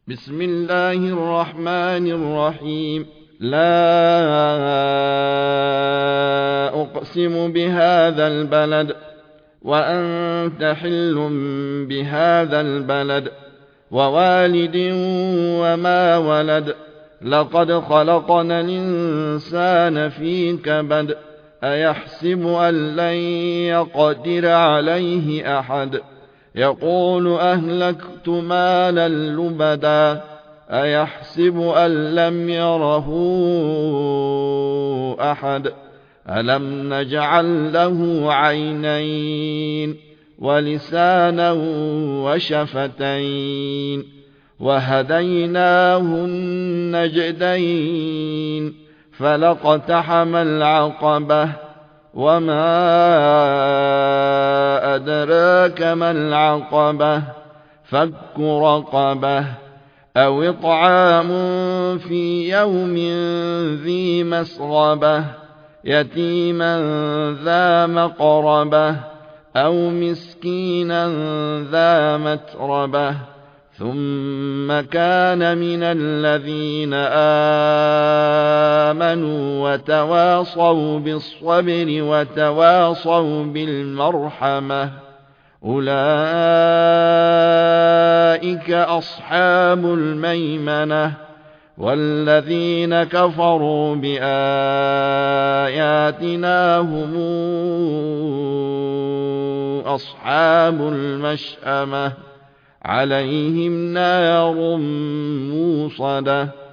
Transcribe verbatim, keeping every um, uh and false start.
بسم الله الرحمن الرحيم لا أقسم بهذا البلد وأنت حل بهذا البلد ووالد وما ولد لقد خلقنا الإنسان في كبد أيحسب أن لن يقدر عليه أحد يقول أهلكت مالا لبدا أيحسب أن لم يره أحد ألم نجعل له عينين ولسانا وشفتين وهديناه النجدين فلاقتحم العقبة وما أدراك ما العقبة فك رقبة أو إطعام في يوم ذي مسغبة يتيما ذا مقربة أو مسكينا ذا متربة ثم كان من الذين آمنوا وتواصوا بالصبر وتواصوا بالمرحمة أولئك أصحاب الميمنة والذين كفروا بآياتنا هم أصحاب المشأمة عليهم نار موصدة